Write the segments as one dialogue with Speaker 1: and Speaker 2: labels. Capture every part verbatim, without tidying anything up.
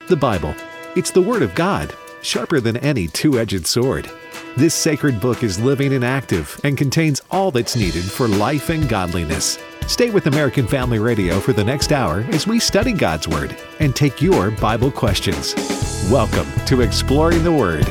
Speaker 1: The Bible. It's the Word of God, sharper than any two-edged sword. This sacred book is living and active and contains all that's needed for life and godliness. Stay with American Family Radio for the next hour as we study God's Word and take your Bible questions. Welcome to Exploring the Word.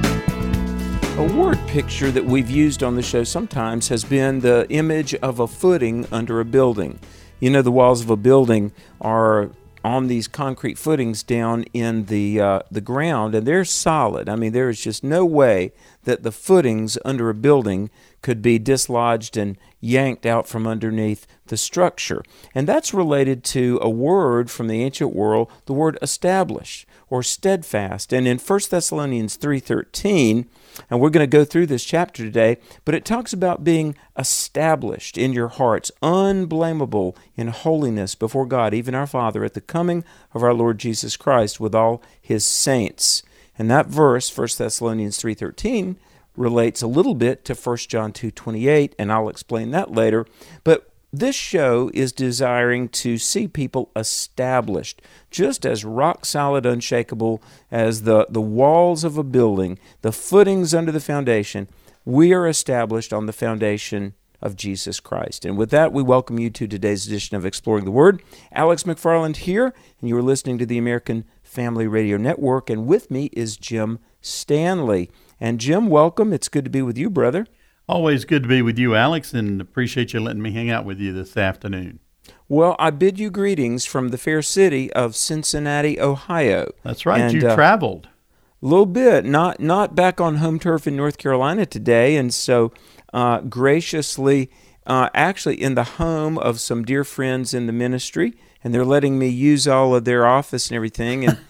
Speaker 2: A word picture that we've used on the show sometimes has been the image of a footing under a building. You know, the walls of a building are on these concrete footings down in the uh, the ground, and they're solid. I mean, there is just no way that the footings under a building could be dislodged and yanked out from underneath the structure. And that's related to a word from the ancient world, the word established or steadfast. And in First Thessalonians three thirteen, and we're going to go through this chapter today, but it talks about being established in your hearts, unblameable in holiness before God, even our Father, at the coming of our Lord Jesus Christ with all His saints. And that verse, First Thessalonians three thirteen, relates a little bit to First John two twenty-eight, and I'll explain that later. But this show is desiring to see people established, just as rock-solid, unshakable as the, the walls of a building, the footings under the foundation. We are established on the foundation of Jesus Christ. And with that, we welcome you to today's edition of Exploring the Word. Alex McFarland here, and you are listening to the American Family Radio Network, and with me is Jim Stanley. And Jim, welcome. It's good to be with you, brother.
Speaker 3: Always good to be with you, Alex, and appreciate you letting me hang out with you this afternoon.
Speaker 2: Well, I bid you greetings from the fair city of Cincinnati, Ohio.
Speaker 3: That's right.
Speaker 2: And,
Speaker 3: you
Speaker 2: uh,
Speaker 3: traveled.
Speaker 2: A little bit. Not not back on home turf in North Carolina today, and so uh, graciously, uh, actually in the home of some dear friends in the ministry, and they're letting me use all of their office and everything. And,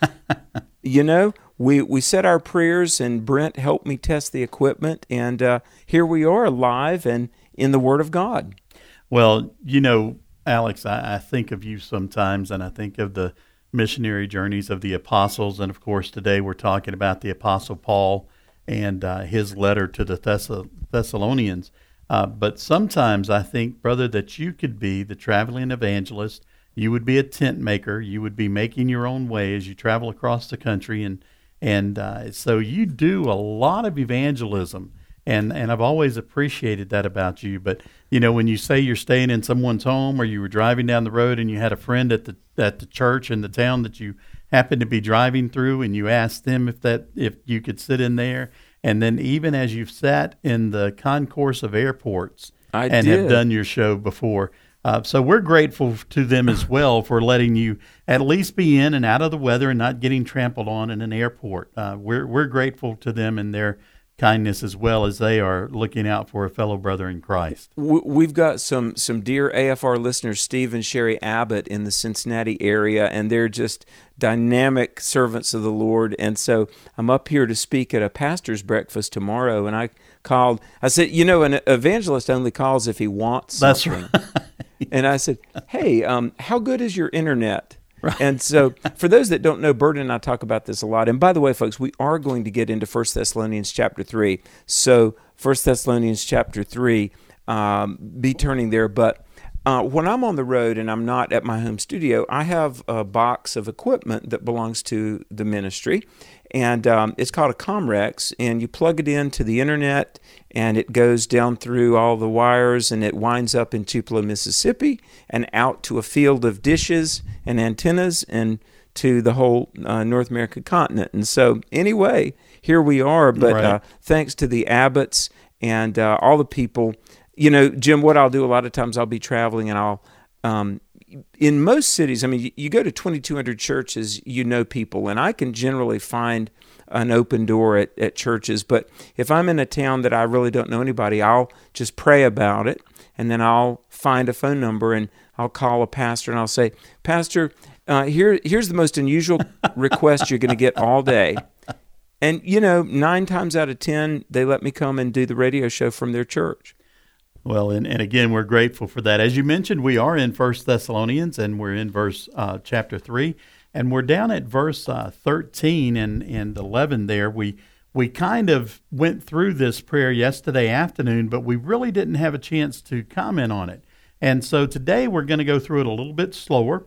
Speaker 2: you know, we, we said our prayers, and Brent helped me test the equipment, and uh, here we are live and in the Word of God.
Speaker 3: Well, you know, Alex, I, I think of you sometimes, and I think of the missionary journeys of the apostles. And, of course, today we're talking about the Apostle Paul and uh, his letter to the Thess- Thessalonians. Uh, but sometimes I think, brother, that you could be the traveling evangelist. You would be a tent maker. You would be making your own way as you travel across the country. And and uh, so you do a lot of evangelism. And and I've always appreciated that about you. But, you know, when you say you're staying in someone's home, or you were driving down the road and you had a friend at the at the church in the town that you happened to be driving through, and you asked them if that if you could sit in there. And then even as you've sat in the concourse of airports
Speaker 2: I
Speaker 3: and
Speaker 2: did.
Speaker 3: have done your show before. Uh, so we're grateful to them as well for letting you at least be in and out of the weather and not getting trampled on in an airport. Uh, we're we're grateful to them and their kindness as well, as they are looking out for a fellow brother in Christ.
Speaker 2: We've got some some dear A F R listeners, Steve and Sherry Abbott, in the Cincinnati area, and they're just dynamic servants of the Lord. And so I'm up here to speak at a pastor's breakfast tomorrow, and I called. I said, you know, an evangelist only calls if he wants something.
Speaker 3: That's right.
Speaker 2: And I said, hey, um, how good is your internet?
Speaker 3: Right.
Speaker 2: And so for those that don't know, Bert and I talk about this a lot. And by the way, folks, we are going to get into First Thessalonians chapter three. So First Thessalonians chapter three, um, be turning there. But uh, when I'm on the road and I'm not at my home studio, I have a box of equipment that belongs to the ministry. And um, it's called a Comrex, and you plug it into the internet, and it goes down through all the wires, and it winds up in Tupelo, Mississippi, and out to a field of dishes and antennas and to the whole uh, North American continent. And so anyway, here we are, but
Speaker 3: Right.
Speaker 2: uh, thanks to the Abbotts and uh, all the people. You know, Jim, what I'll do a lot of times, I'll be traveling, and I'll um, in most cities, I mean, you go to twenty-two hundred churches, you know people, and I can generally find an open door at, at churches. But if I'm in a town that I really don't know anybody, I'll just pray about it, and then I'll find a phone number, and I'll call a pastor, and I'll say, Pastor, uh, here, here's the most unusual request you're going to get all day. And, you know, nine times out of ten, they let me come and do the radio show from their church.
Speaker 3: Well, and, and again, we're grateful for that. As you mentioned, we are in First Thessalonians, and we're in verse uh, chapter three, and we're down at verse uh, thirteen and, and eleven there. We we kind of went through this prayer yesterday afternoon, but we really didn't have a chance to comment on it. And so today we're going to go through it a little bit slower,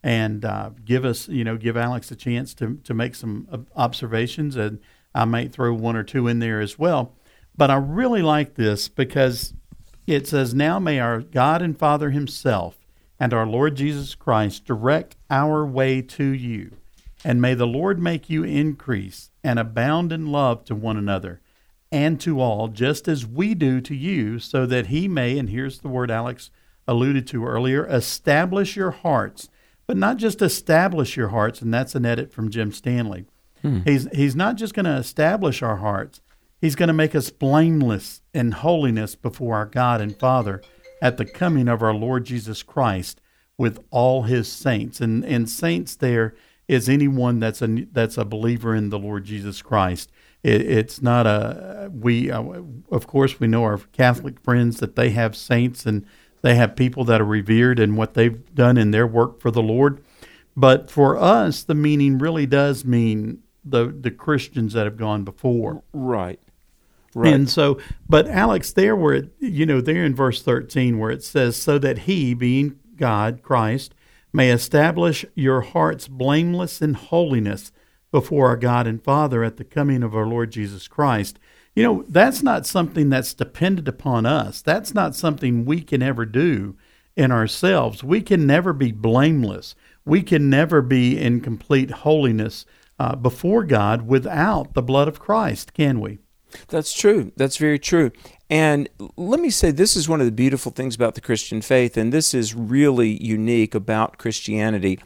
Speaker 3: and uh, give us, you know, give Alex a chance to to make some observations, and I might throw one or two in there as well. But I really like this because it says, "Now may our God and Father himself and our Lord Jesus Christ direct our way to you, and may the Lord make you increase and abound in love to one another and to all, just as we do to you, so that he may," and here's the word Alex alluded to earlier, "establish your hearts," but not just establish your hearts, and that's an edit from Jim Stanley. Hmm. He's he's not just going to establish our hearts. He's going to make us blameless in holiness before our God and Father at the coming of our Lord Jesus Christ with all his saints. And and saints there is anyone that's a that's a believer in the Lord Jesus Christ. It, it's not a we uh, of course we know our Catholic friends that they have saints and they have people that are revered in what they've done in their work for the Lord. But for us, the meaning really does mean the the Christians that have gone before.
Speaker 2: Right. Right.
Speaker 3: And so, but Alex, there where it, you know, there in verse thirteen where it says, "So that he, being God, Christ, may establish your hearts blameless in holiness before our God and Father at the coming of our Lord Jesus Christ." You know, that's not something that's dependent upon us. That's not something we can ever do in ourselves. We can never be blameless. We can never be in complete holiness uh, before God without the blood of Christ, can we?
Speaker 2: That's true. That's very true. And let me say, this is one of the beautiful things about the Christian faith, and this is really unique about Christianity.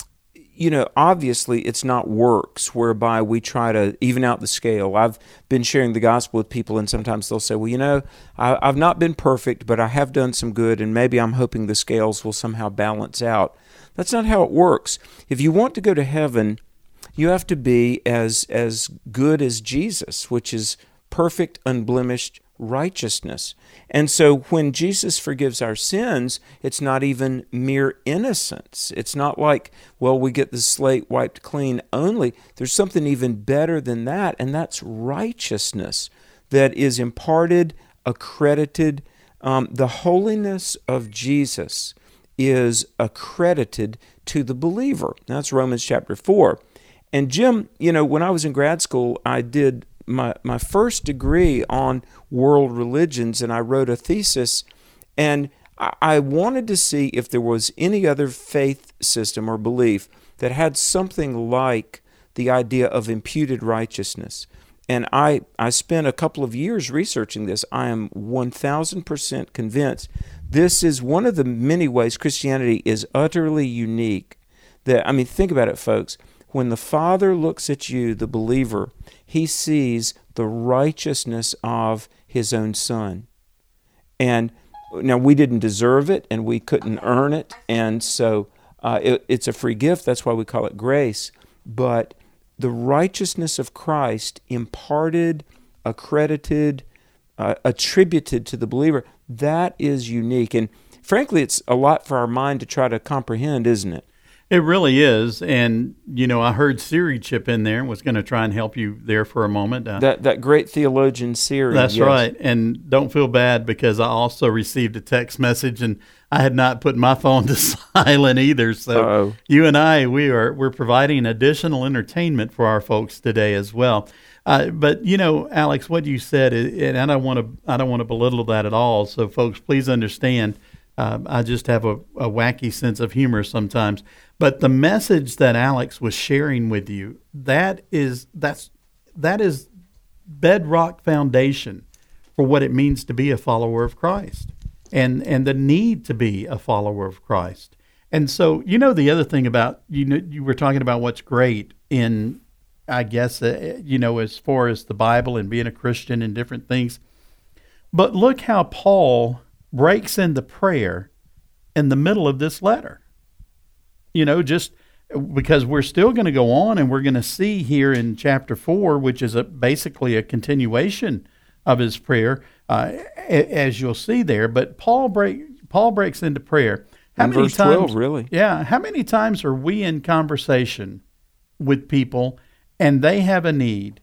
Speaker 2: You know, obviously, it's not works whereby we try to even out the scale. I've been sharing the gospel with people, and sometimes they'll say, well, you know, I, I've not been perfect, but I have done some good, and maybe I'm hoping the scales will somehow balance out. That's not how it works. If you want to go to heaven, you have to be as as good as Jesus, which is perfect, unblemished righteousness. And so when Jesus forgives our sins, it's not even mere innocence. It's not like, well, we get the slate wiped clean only. There's something even better than that, and that's righteousness that is imparted, accredited. Um, the holiness of Jesus is accredited to the believer. That's Romans chapter four. And Jim, you know, when I was in grad school, I did my my first degree on world religions, and I wrote a thesis, and I, I wanted to see if there was any other faith system or belief that had something like the idea of imputed righteousness. And I, I spent a couple of years researching this. I am one thousand percent convinced this is one of the many ways Christianity is utterly unique. That, I mean, think about it, folks. When the Father looks at you, the believer, he sees the righteousness of his own Son. And now we didn't deserve it, and we couldn't earn it, and so uh, it, it's a free gift. That's why we call it grace. But the righteousness of Christ imparted, accredited, uh, attributed to the believer, that is unique. And frankly, it's a lot for our mind to try to comprehend, isn't it?
Speaker 3: It really is, and you know, I heard Siri chip in there and was going to try and help you there for a moment. Uh,
Speaker 2: that that great theologian Siri.
Speaker 3: That's
Speaker 2: yes.
Speaker 3: right, and don't feel bad because I also received a text message, and I had not put my phone to silent either. So
Speaker 2: Uh-oh.
Speaker 3: you and I, we are we're providing additional entertainment for our folks today as well. Uh, but you know, Alex, what you said, and I don't want to I don't want to belittle that at all. So folks, please understand. Uh, I just have a, a wacky sense of humor sometimes. But the message that Alex was sharing with you, that is that's that is bedrock foundation for what it means to be a follower of Christ, and and the need to be a follower of Christ. And so, you know, the other thing about, you know, you were talking about what's great in, I guess, uh, you know, as far as the Bible and being a Christian and different things. But look how Paul breaks into prayer in the middle of this letter. You know, just because we're still going to go on and we're going to see here in chapter four, which is a, basically a continuation of his prayer, uh, as you'll see there. But Paul break Paul breaks into prayer. How
Speaker 2: in
Speaker 3: many
Speaker 2: verse
Speaker 3: times,
Speaker 2: twelve, really?
Speaker 3: Yeah. How many times are we in conversation with people and they have a need,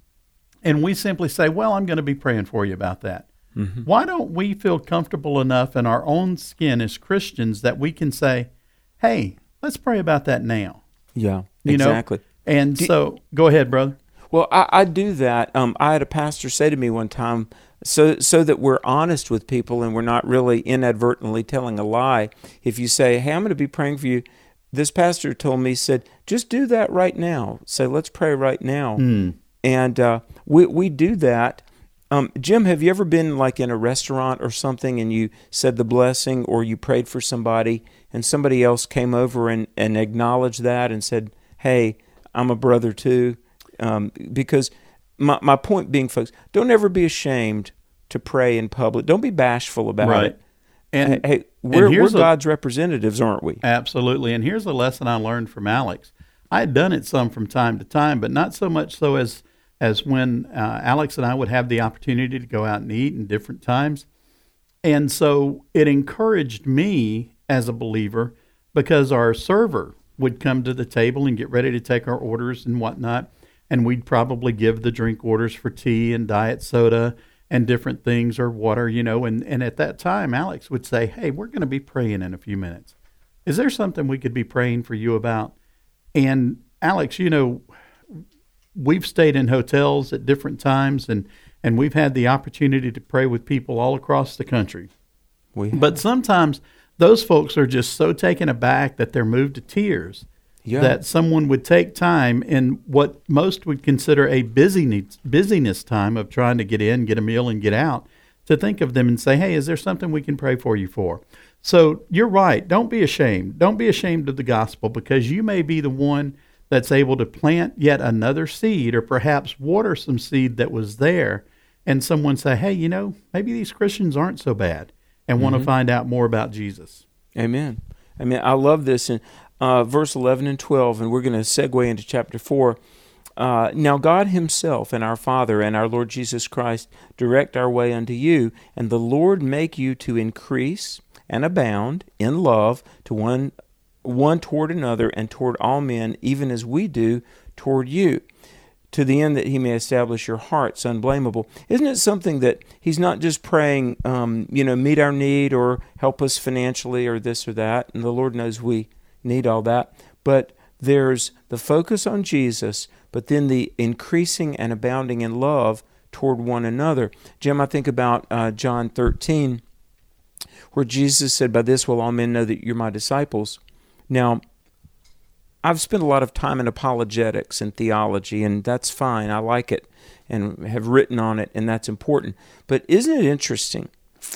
Speaker 3: and we simply say, well, I'm going to be praying for you about that? Mm-hmm. Why don't we feel comfortable enough in our own skin as Christians that we can say, hey, let's pray about that now.
Speaker 2: Yeah,
Speaker 3: you
Speaker 2: exactly.
Speaker 3: know? And
Speaker 2: do,
Speaker 3: so, go ahead, brother.
Speaker 2: Well, I, I do that. Um, I had a pastor say to me one time, so so that we're honest with people and we're not really inadvertently telling a lie. If you say, hey, I'm going to be praying for you, this pastor told me, said, just do that right now. Say, let's pray right now.
Speaker 3: Mm.
Speaker 2: And uh, we we do that. Um, Jim, have you ever been like in a restaurant or something and you said the blessing or you prayed for somebody and somebody else came over and, and acknowledged that and said, hey, I'm a brother too? Um, because my, my point being, folks, don't ever be ashamed to pray in public. Don't be bashful about
Speaker 3: right.
Speaker 2: it.
Speaker 3: And
Speaker 2: hey, we're,
Speaker 3: and
Speaker 2: we're
Speaker 3: a,
Speaker 2: God's representatives, aren't we?
Speaker 3: Absolutely. And here's a lesson I learned from Alex. I had done it some from time to time, but not so much so as as when uh, Alex and I would have the opportunity to go out and eat in different times. And so it encouraged me as a believer because our server would come to the table and get ready to take our orders and whatnot, and we'd probably give the drink orders for tea and diet soda and different things or water, you know, and, and at that time, Alex would say, hey, we're going to be praying in a few minutes. Is there something we could be praying for you about? And Alex, you know, we've stayed in hotels at different times, and, and we've had the opportunity to pray with people all across the country.
Speaker 2: We
Speaker 3: but sometimes those folks are just so taken aback that they're moved to tears yeah. that someone would take time in what most would consider a busyness, busyness time of trying to get in, get a meal, and get out, to think of them and say, hey, is there something we can pray for you for? So you're right. Don't be ashamed. Don't be ashamed of the gospel, because you may be the one that's able to plant yet another seed or perhaps water some seed that was there, and someone say, hey, you know, maybe these Christians aren't so bad and mm-hmm. want to find out more about Jesus.
Speaker 2: Amen. I mean, I love this in uh, verse eleven and twelve, and we're going to segue into chapter four. Uh, now God himself and our Father and our Lord Jesus Christ direct our way unto you, and the Lord make you to increase and abound in love to one one toward another and toward all men, even as we do toward you, to the end that he may establish your hearts unblameable. Isn't it something that he's not just praying, um, you know, meet our need or help us financially or this or that, and the Lord knows we need all that, but there's the focus on Jesus, but then the increasing and abounding in love toward one another. Jim, I think about uh, John thirteen, where Jesus said, by this will all men know that you're my disciples. Now, I've spent a lot of time in apologetics and theology, and that's fine. I like it and have written on it, and that's important. But isn't it interesting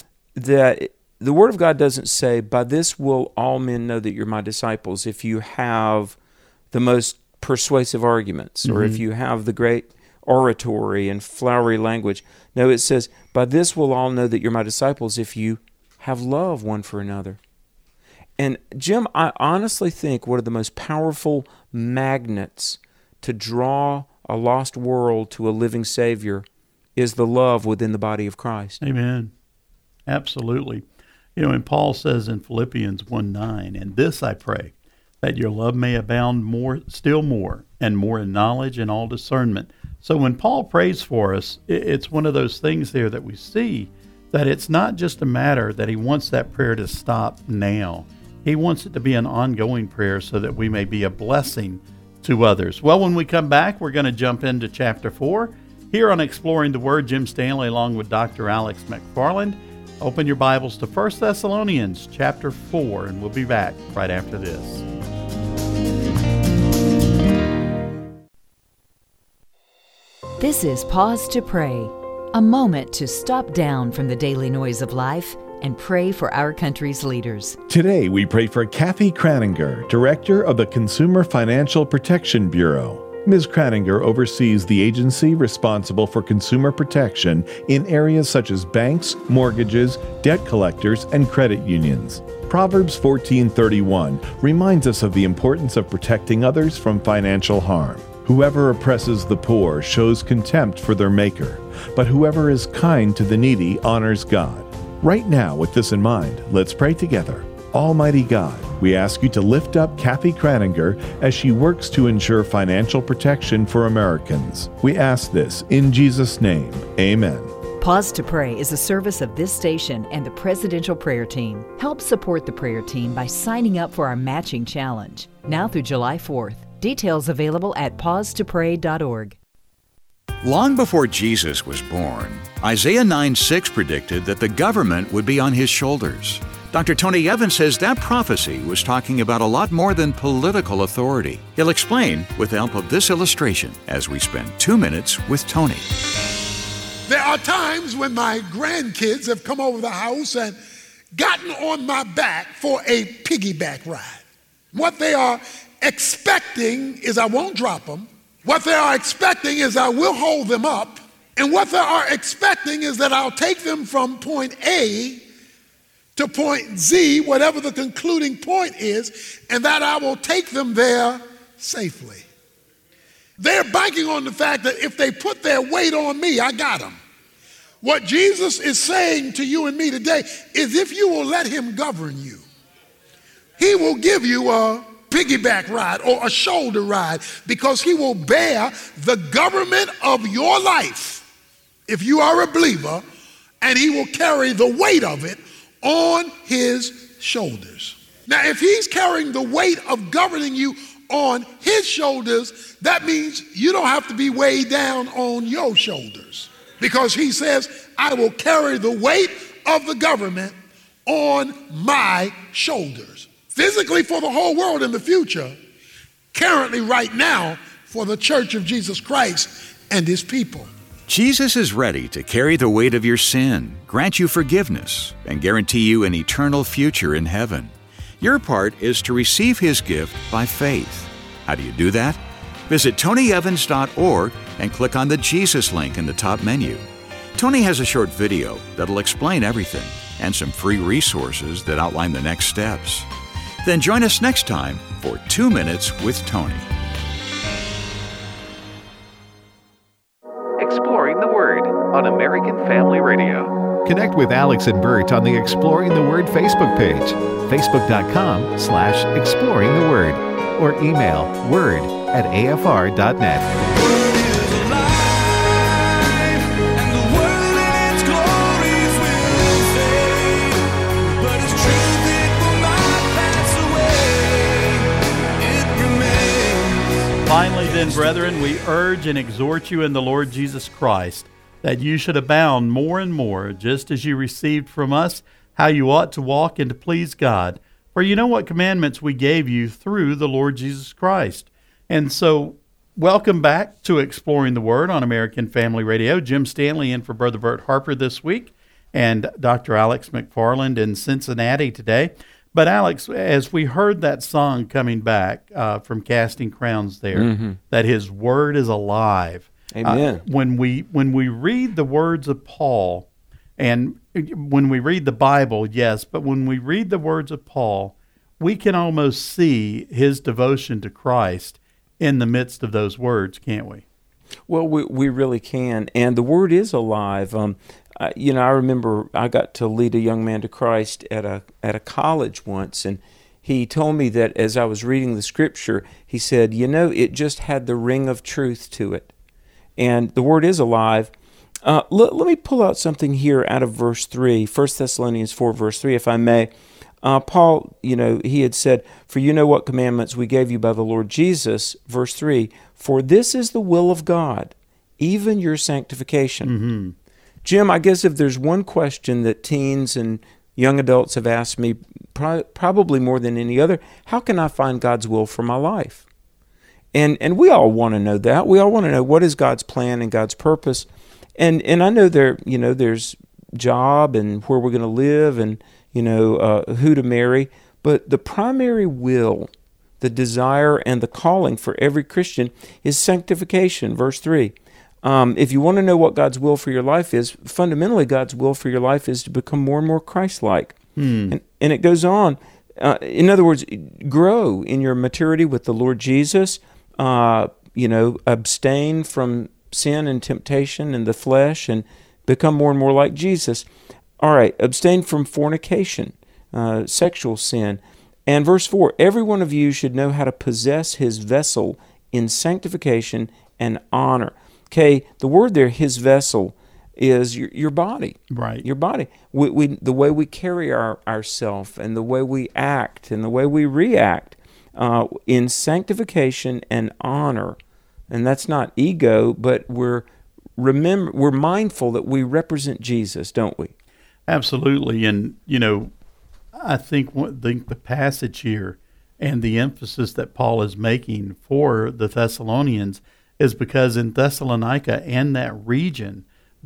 Speaker 2: that the Word of God doesn't say, by this will all men know that you're my disciples, if you have the most persuasive arguments, mm-hmm. or if you have the great oratory and flowery language. No, it says, by this will all know that you're my disciples, if you have love one for another. And Jim, I honestly think one of the most powerful magnets to draw a lost world to a living Savior is the love within the body of Christ.
Speaker 3: Amen. Absolutely. You know, and Paul says in Philippians one nine, and this I pray, that your love may abound more, still more, and more in knowledge and all discernment. So when Paul prays for us, it's one of those things there that we see that it's not just a matter that he wants that prayer to stop now. He wants it to be an ongoing prayer so that we may be a blessing to others. Well, when we come back, we're going to jump into chapter four. Here on Exploring the Word, Jim Stanley along with Doctor Alex McFarland. Open your Bibles to First Thessalonians chapter four, and we'll be back right after this.
Speaker 4: This is Pause to Pray, a moment to stop down from the daily noise of life and pray for our country's leaders.
Speaker 5: Today, we pray for Kathy Kraninger, Director of the Consumer Financial Protection Bureau. Miz Kraninger oversees the agency responsible for consumer protection in areas such as banks, mortgages, debt collectors, and credit unions. Proverbs fourteen thirty-one reminds us of the importance of protecting others from financial harm. Whoever oppresses the poor shows contempt for their Maker, but whoever is kind to the needy honors God. Right now, with this in mind, let's pray together. Almighty God, we ask you to lift up Kathy Kraninger as she works to ensure financial protection for Americans. We ask this in Jesus' name. Amen.
Speaker 4: Pause to Pray is a service of this station and the Presidential Prayer Team. Help support the prayer team by signing up for our matching challenge, now through July fourth. Details available at pause to pray dot org.
Speaker 6: Long before Jesus was born, Isaiah nine six predicted that the government would be on his shoulders. Doctor Tony Evans says that prophecy was talking about a lot more than political authority. He'll explain with the help of this illustration as we spend two minutes with Tony.
Speaker 7: There are times when my grandkids have come over the house and gotten on my back for a piggyback ride. What they are expecting is I won't drop them. What they are expecting is I will hold them up. And what they are expecting is that I'll take them from point A to point Z, whatever the concluding point is, and that I will take them there safely. They're banking on the fact that if they put their weight on me, I got them. What Jesus is saying to you and me today is if you will let him govern you, he will give you a piggyback ride or a shoulder ride because he will bear the government of your life if you are a believer, and he will carry the weight of it on his shoulders. Now, if he's carrying the weight of governing you on his shoulders, that means you don't have to be weighed down on your shoulders, because he says, I will carry the weight of the government on my shoulders. Physically for the whole world in the future, currently right now for the Church of Jesus Christ and his people.
Speaker 6: Jesus is ready to carry the weight of your sin, grant you forgiveness, and guarantee you an eternal future in heaven. Your part is to receive his gift by faith. How do you do that? Visit tony evans dot org and click on the Jesus link in the top menu. Tony has a short video that'll explain everything and some free resources that outline the next steps. Then join us next time for Two Minutes with Tony.
Speaker 8: Exploring the Word on American Family Radio.
Speaker 1: Connect with Alex and Bert on the Exploring the Word Facebook page, facebook.com slash exploring the word, or email word at a f r dot net.
Speaker 3: Finally, then, brethren, we urge and exhort you in the Lord Jesus Christ that you should abound more and more, just as you received from us how you ought to walk and to please God. For you know what commandments we gave you through the Lord Jesus Christ. And so, welcome back to Exploring the Word on American Family Radio. Jim Stanley in for Brother Bert Harper this week, and Doctor Alex McFarland in Cincinnati today. But Alex, as we heard that song coming back uh, from Casting Crowns there, mm-hmm. that his word is alive.
Speaker 2: Amen.
Speaker 3: Uh, when we when we read the words of Paul, and when we read the Bible, yes, but when we read the words of Paul, we can almost see his devotion to Christ in the midst of those words, can't we?
Speaker 2: Well, we we really can, and the word is alive. Um, Uh, you know, I remember I got to lead a young man to Christ at a at a college once, and he told me that as I was reading the scripture, he said, you know, it just had the ring of truth to it. And the word is alive. Uh, l- let me pull out something here out of verse three, First Thessalonians four, verse three, if I may. Uh, Paul, you know, he had said, for you know what commandments we gave you by the Lord Jesus, verse three, for this is the will of God, even your sanctification.
Speaker 3: Mm-hmm.
Speaker 2: Jim, I guess if there's one question that teens and young adults have asked me, pro- probably more than any other, how can I find God's will for my life? And and we all want to know that. We all want to know what is God's plan and God's purpose. And and I know there, you know, there's job and where we're going to live and, you know, uh, who to marry. But the primary will, the desire and the calling for every Christian is sanctification, verse three. Um, if you want to know what God's will for your life is, fundamentally God's will for your life is to become more and more Christ-like.
Speaker 3: Hmm.
Speaker 2: And, and it goes on. Uh, in other words, grow in your maturity with the Lord Jesus. Uh, you know, abstain from sin and temptation and the flesh and become more and more like Jesus. All right, abstain from fornication, uh, sexual sin. And verse four, every one of you should know how to possess his vessel in sanctification and honor. Okay, the word there, his vessel, is your, your body.
Speaker 3: Right.
Speaker 2: Your body. We, we, the way we carry our ourselves and the way we act and the way we react uh, in sanctification and honor. And that's not ego, but we're remember we're mindful that we represent Jesus, don't we?
Speaker 3: Absolutely. And, you know, I think what the, the passage here and the emphasis that Paul is making for the Thessalonians is because in Thessalonica and that region,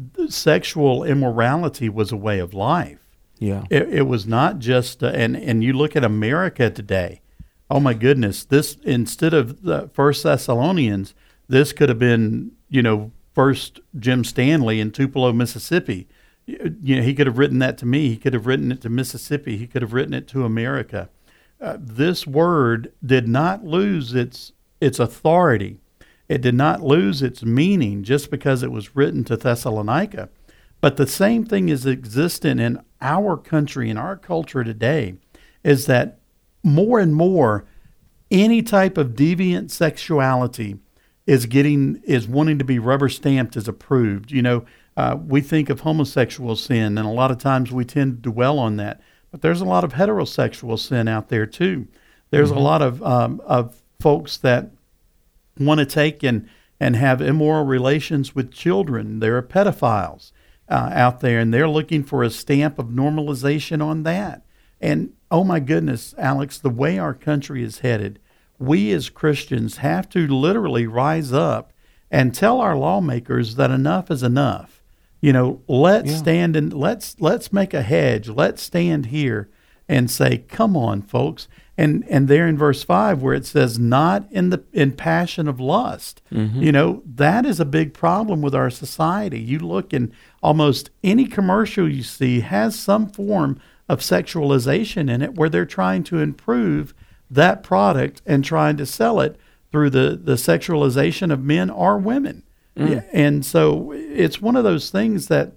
Speaker 3: sexual immorality was a way of life.
Speaker 2: Yeah.
Speaker 3: It, it was not just, uh, and, and you look at America today, oh my goodness, this, instead of the First Thessalonians, this could have been, you know, First Jim Stanley in Tupelo, Mississippi. You know, he could have written that to me. He could have written it to Mississippi. He could have written it to America. Uh, this word did not lose its its authority. It did not lose its meaning just because it was written to Thessalonica. But the same thing is existent in our country, in our culture today, is that more and more any type of deviant sexuality is getting is wanting to be rubber stamped as approved. You know, uh, we think of homosexual sin, and a lot of times we tend to dwell on that. But there's a lot of heterosexual sin out there too. There's mm-hmm. a lot of um, of folks that want to take and, and have immoral relations with children. There are pedophiles uh, out there, and they're looking for a stamp of normalization on that. And oh my goodness, Alex, the way our country is headed, we as Christians have to literally rise up and tell our lawmakers that enough is enough. You know, let's yeah. stand and let's let's make a hedge. Let's stand here and say, "Come on, folks." And and there in verse five where it says, "Not in the in passion of lust." Mm-hmm. You know, that is a big problem with our society. You look in almost any commercial you see has some form of sexualization in it, where they're trying to improve that product and trying to sell it through the the sexualization of men or women. Mm. Yeah, and so it's one of those things that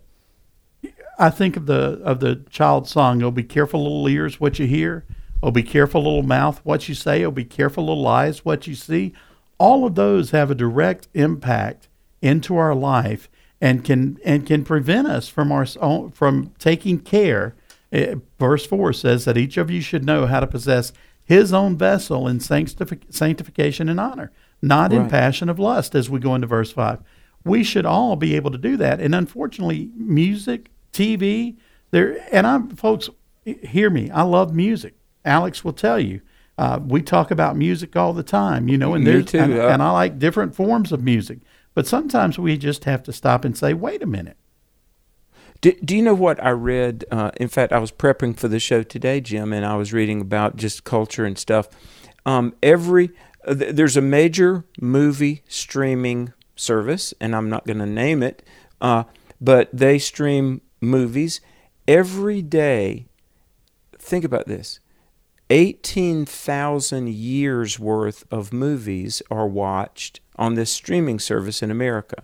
Speaker 3: I think of the of the child song, "Oh, be careful, little ears, what you hear. Oh, be careful, little mouth, what you say. Oh, be careful, little eyes, what you see." All of those have a direct impact into our life and can and can prevent us from our from taking care. Verse four says that each of you should know how to possess his own vessel in sanctific- sanctification and honor, not right. in passion of lust, as we go into verse five. We should all be able to do that. And unfortunately, music, T V, there, and I'm, folks, hear me, I love music. Alex will tell you, uh, we talk about music all the time, you know, and,
Speaker 2: Me too,
Speaker 3: and,
Speaker 2: uh,
Speaker 3: and I like different forms of music. But sometimes we just have to stop and say, wait a minute.
Speaker 2: Do, do you know what I read? Uh, in fact, I was prepping for the show today, Jim, and I was reading about just culture and stuff. Um, every uh, th- there's a major movie streaming service, and I'm not going to name it, uh, but they stream movies every day. Think about this. eighteen thousand years worth of movies are watched on this streaming service in America.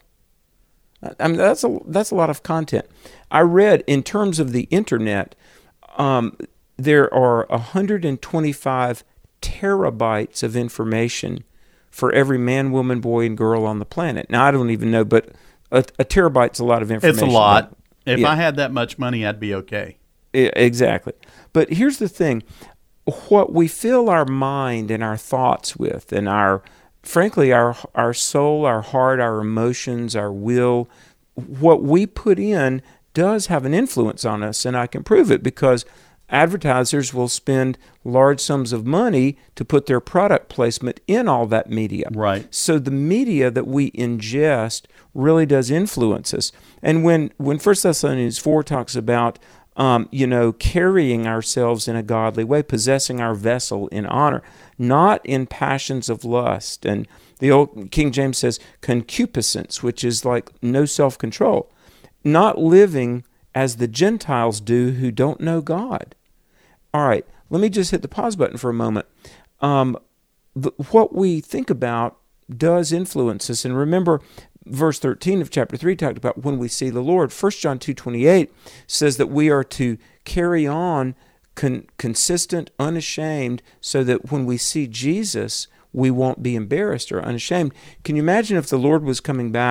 Speaker 2: I mean, that's a that's a lot of content. I read in terms of the internet, um, there are one hundred twenty-five terabytes of information for every man, woman, boy, and girl on the planet. Now, I don't even know, but a, a terabyte's a lot of information.
Speaker 3: It's a lot. If
Speaker 2: yeah.
Speaker 3: I had that much money, I'd be okay.
Speaker 2: Yeah, exactly. But here's the thing. What we fill our mind and our thoughts with, and our frankly, our our soul, our heart, our emotions, our will, what we put in does have an influence on us, and I can prove it because advertisers will spend large sums of money to put their product placement in all that media.
Speaker 3: Right.
Speaker 2: So the media that we ingest really does influence us. And when, when First Thessalonians four talks about Um, you know, carrying ourselves in a godly way, possessing our vessel in honor, not in passions of lust. And the old King James says concupiscence, which is like no self-control, not living as the Gentiles do who don't know God. All right, let me just hit the pause button for a moment. Um, the, what we think about does influence us. And remember, verse thirteen of chapter three talked about when we see the Lord. First John two twenty-eight says that we are to carry on con- consistent, unashamed, so that when we see Jesus, we won't be embarrassed or unashamed. Can you imagine if the Lord was coming back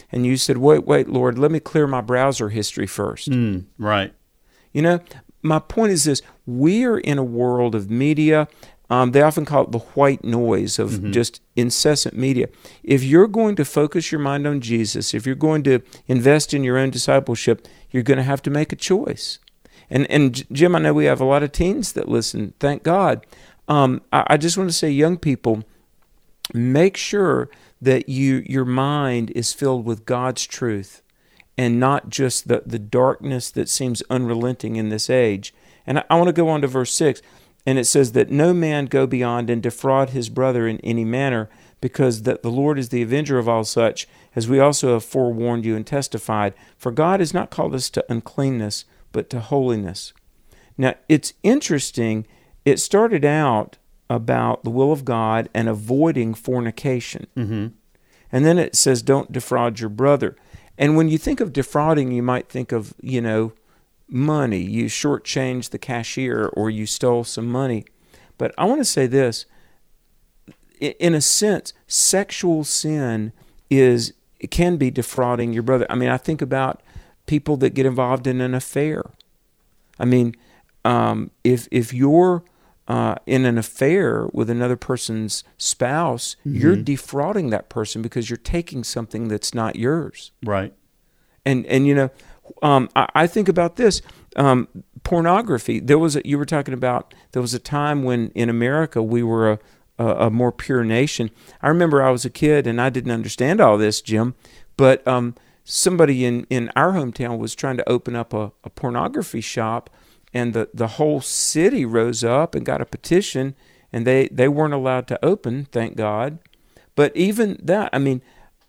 Speaker 2: and you said, wait, wait, Lord, let me clear my browser history first.
Speaker 3: Mm, right.
Speaker 2: You know, my point is this. We are in a world of media. Um, they often call it the white noise of mm-hmm. just incessant media. If you're going to focus your mind on Jesus, if you're going to invest in your own discipleship, you're going to have to make a choice. And, and Jim, I know we have a lot of teens that listen. Thank God. Um, I, I just want to say, young people, make sure that you your mind is filled with God's truth and not just the, the darkness that seems unrelenting in this age. And I, I want to go on to verse six, and it says that no man go beyond and defraud his brother in any manner, because that the Lord is the avenger of all such, as we also have forewarned you and testified. For God has not called us to uncleanness, but to holiness. Now, it's interesting. It started out about the will of God and avoiding fornication. Mm-hmm. And then it says, don't defraud your brother. And when you think of defrauding, you might think of, you know, money. You shortchanged the cashier or you stole some money. But I want to say this. In a sense, sexual sin is it can be defrauding your brother. I mean, I think about people that get involved in an affair. I mean, um, if if you're uh, in an affair with another person's spouse, mm-hmm. you're defrauding that person because you're taking something that's not yours.
Speaker 3: Right. And
Speaker 2: and you know, um, I, I think about this um, pornography. There was a, you were talking about there was a time when in America we were a a, a more pure nation. I remember I was a kid and I didn't understand all this, Jim, but um, somebody in, in our hometown was trying to open up a, a pornography shop, and the, the whole city rose up and got a petition, and they, they weren't allowed to open, thank God. But even that, I mean,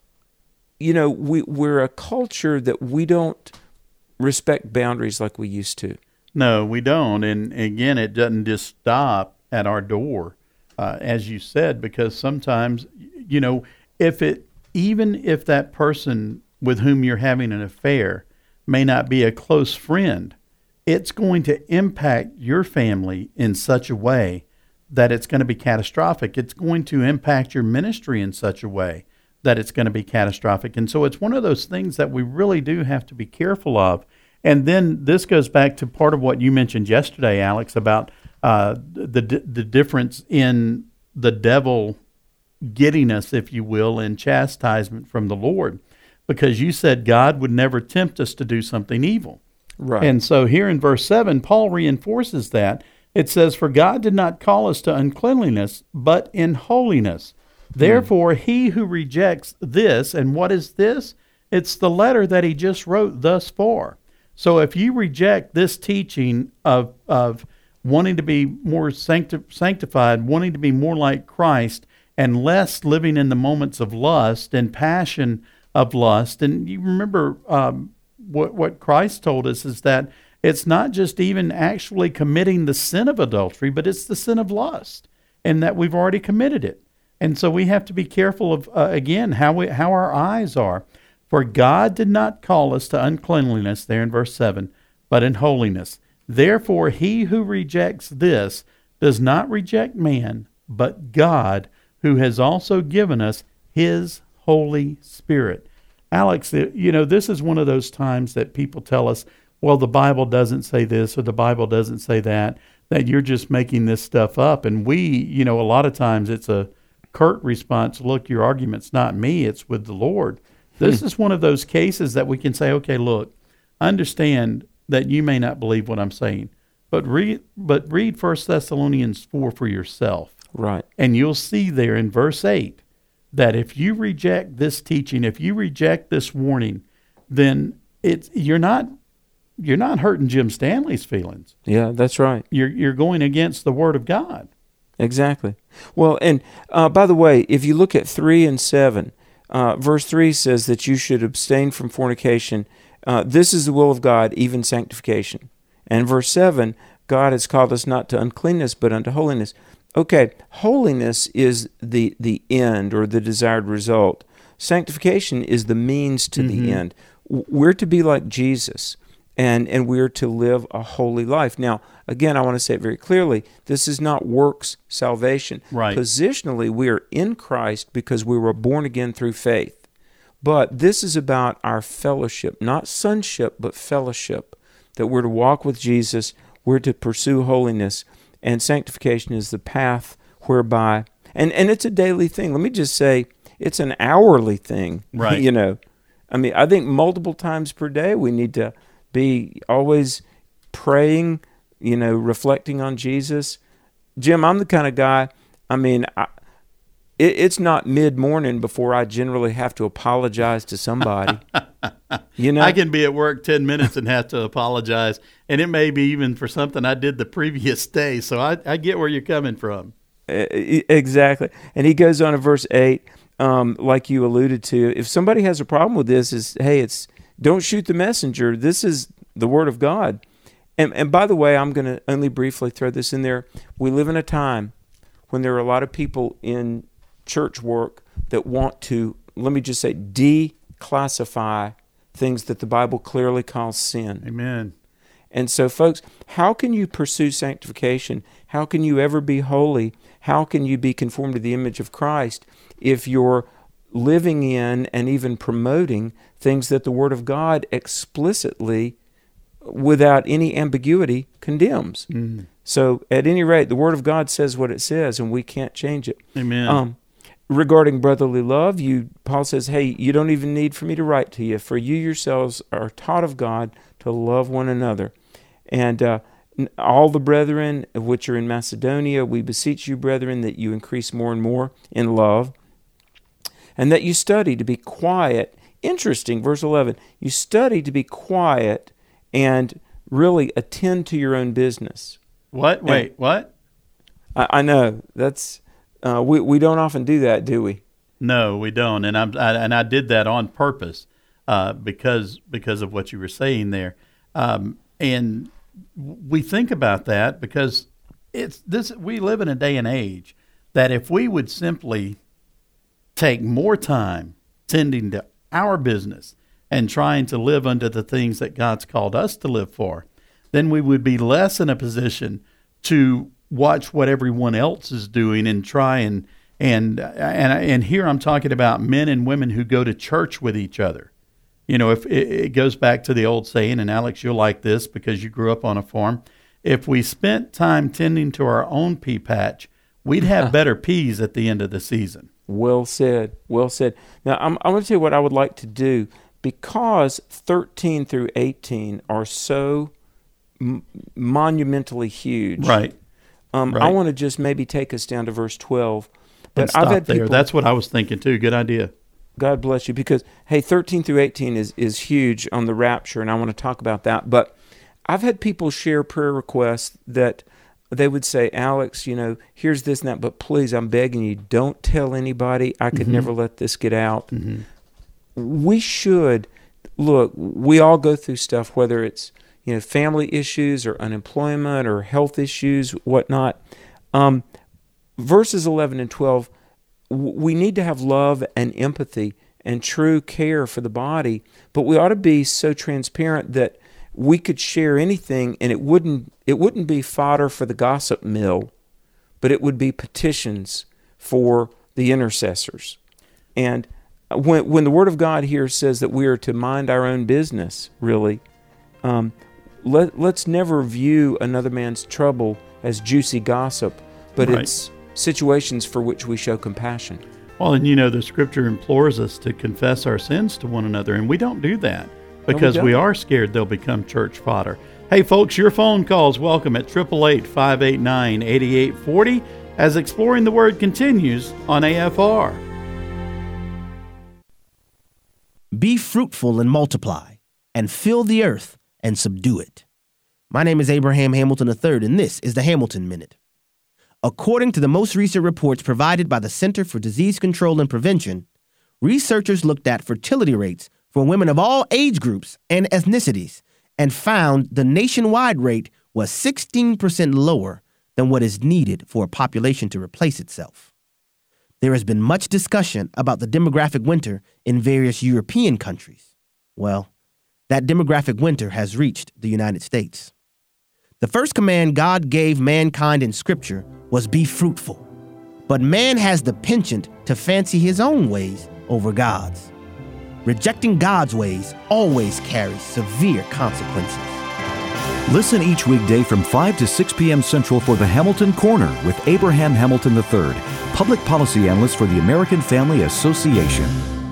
Speaker 2: you know, we, we're a culture that we don't respect boundaries like we used to.
Speaker 3: No, we don't. And again, it doesn't just stop at our door, uh, as you said, because sometimes, you know, if it, even if that person with whom you're having an affair may not be a close friend, it's going to impact your family in such a way that it's going to be catastrophic. It's going to impact your ministry in such a way that it's going to be catastrophic. And so it's one of those things that we really do have to be careful of. And then this goes back to part of what you mentioned yesterday, Alex, about uh, the the difference in the devil getting us, if you will, in chastisement from the Lord. Because you said God would never tempt us to do something evil.
Speaker 2: Right.
Speaker 3: And so here in verse seven, Paul reinforces that. It says, for God did not call us to uncleanliness, but in holiness. Therefore, mm. he who rejects this, and what is this? It's the letter that he just wrote thus far. So if you reject this teaching of of wanting to be more sancti- sanctified, wanting to be more like Christ, and less living in the moments of lust and passion of lust. And you remember um, what what Christ told us is that it's not just even actually committing the sin of adultery, but it's the sin of lust, and that we've already committed it. And so we have to be careful of, uh, again, how we how our eyes are. For God did not call us to uncleanliness, there in verse seven, but in holiness. Therefore, he who rejects this does not reject man, but God, who has also given us his Holy Spirit. Alex, you know, this is one of those times that people tell us, well, the Bible doesn't say this or the Bible doesn't say that, that you're just making this stuff up. And we, you know, a lot of times it's a curt response, look, your argument's not me, it's with the Lord. This hmm. is one of those cases that we can say, okay, look, understand that you may not believe what I'm saying, but read, but read First Thessalonians four for yourself.
Speaker 2: Right.
Speaker 3: And you'll see there in verse eight that if you reject this teaching, if you reject this warning, then it's you're not you're not hurting Jim Stanley's feelings.
Speaker 2: Yeah, that's right.
Speaker 3: You're you're going against the Word of God.
Speaker 2: Exactly. Well, and uh, by the way, if you look at three and seven, uh, verse three says that you should abstain from fornication. Uh, this is the will of God, even sanctification. And verse seven, God has called us not to uncleanness, but unto holiness. Okay, holiness is the the end or the desired result. Sanctification is the means to mm-hmm. the end. We're to be like Jesus, and, and we're to live a holy life. Now, again, I want to say it very clearly, this is not works salvation.
Speaker 3: Right.
Speaker 2: Positionally, we are in Christ because we were born again through faith. But this is about our fellowship, not sonship, but fellowship, that we're to walk with Jesus, we're to pursue holiness, and sanctification is the path whereby, and, and it's a daily thing. Let me just say, it's an hourly thing,
Speaker 3: right?
Speaker 2: You know, I mean, I think multiple times per day we need to be always praying, you know, reflecting on Jesus. Jim, I'm the kind of guy, I mean, I, it, it's not mid-morning before I generally have to apologize to somebody. You know,
Speaker 3: I can be at work ten minutes and have to apologize, and it may be even for something I did the previous day, so I, I get where you're coming from.
Speaker 2: Exactly. And he goes on in verse eight, um, like you alluded to, if somebody has a problem with this, is hey, it's don't shoot the messenger. This is the word of God. And and by the way, I'm going to only briefly throw this in there. We live in a time when there are a lot of people in church work that want to, let me just say, declassify things that the Bible clearly calls sin.
Speaker 3: Amen.
Speaker 2: And so, folks, how can you pursue sanctification? How can you ever be holy? How can you be conformed to the image of Christ if you're living in and even promoting things that the Word of God explicitly, without any ambiguity, condemns?
Speaker 3: Mm.
Speaker 2: So, at any rate, the Word of God says what it says, and we can't change it.
Speaker 3: Amen.
Speaker 2: Um, regarding brotherly love, you Paul says, hey, you don't even need for me to write to you, for you yourselves are taught of God to love one another. And uh, all the brethren which are in Macedonia, we beseech you, brethren, that you increase more and more in love, and that you study to be quiet. Interesting, verse eleven, you study to be quiet and really attend to your own business.
Speaker 3: What? Wait,
Speaker 2: and
Speaker 3: what?
Speaker 2: I, I know, that's, uh, we, we don't often do that, do we?
Speaker 3: No, we don't, and I'm I, and I did that on purpose uh, because because of what you were saying there, um, and we think about that because it's this. We live in a day and age that if we would simply take more time tending to our business and trying to live under the things that God's called us to live for, then we would be less in a position to watch what everyone else is doing and try and and and and here I'm talking about men and women who go to church with each other. You know, if it, it goes back to the old saying, and Alex, you'll like this because you grew up on a farm. If we spent time tending to our own pea patch, we'd have better peas at the end of the season.
Speaker 2: Well said. Well said. Now, I'm, I'm going to tell you what I would like to do, because thirteen through eighteen are so m- monumentally huge.
Speaker 3: Right.
Speaker 2: Um,
Speaker 3: right.
Speaker 2: I want to just maybe take us down to verse twelve. But
Speaker 3: and stop
Speaker 2: I've had
Speaker 3: there.
Speaker 2: people,
Speaker 3: That's what I was thinking too. Good idea.
Speaker 2: God bless you, because, hey, thirteen through eighteen is, is huge on the rapture, and I want to talk about that. But I've had people share prayer requests that they would say, Alex, you know, here's this and that, but please, I'm begging you, don't tell anybody. I could
Speaker 3: mm-hmm.
Speaker 2: never let this get out.
Speaker 3: Mm-hmm.
Speaker 2: We should, look, we all go through stuff, whether it's, you know, family issues or unemployment or health issues, whatnot. Um, verses eleven and twelve, we need to have love and empathy and true care for the body, but we ought to be so transparent that we could share anything and it wouldn't it wouldn't be fodder for the gossip mill, but it would be petitions for the intercessors. And when when the Word of God here says that we are to mind our own business, really, um, let, let's never view another man's trouble as juicy gossip, but
Speaker 3: right.
Speaker 2: it's situations for which we show compassion.
Speaker 3: Well, and you know, the Scripture implores us to confess our sins to one another, and we don't do that because no, we, we are scared they'll become church fodder. Hey, folks, your phone calls welcome at eight eight eight, five eight nine, eight eight four zero as Exploring the Word continues on A F R.
Speaker 9: Be fruitful and multiply, and fill the earth and subdue it. My name is Abraham Hamilton the third, and this is the Hamilton Minute. According to the most recent reports provided by the Center for Disease Control and Prevention, researchers looked at fertility rates for women of all age groups and ethnicities and found the nationwide rate was sixteen percent lower than what is needed for a population to replace itself. There has been much discussion about the demographic winter in various European countries. Well, that demographic winter has reached the United States. The first command God gave mankind in Scripture was be fruitful. But man has the penchant to fancy his own ways over God's. Rejecting God's ways always carries severe consequences.
Speaker 10: Listen each weekday from five to six p.m. Central for the Hamilton Corner with Abraham Hamilton the third, Public Policy Analyst for the American Family Association.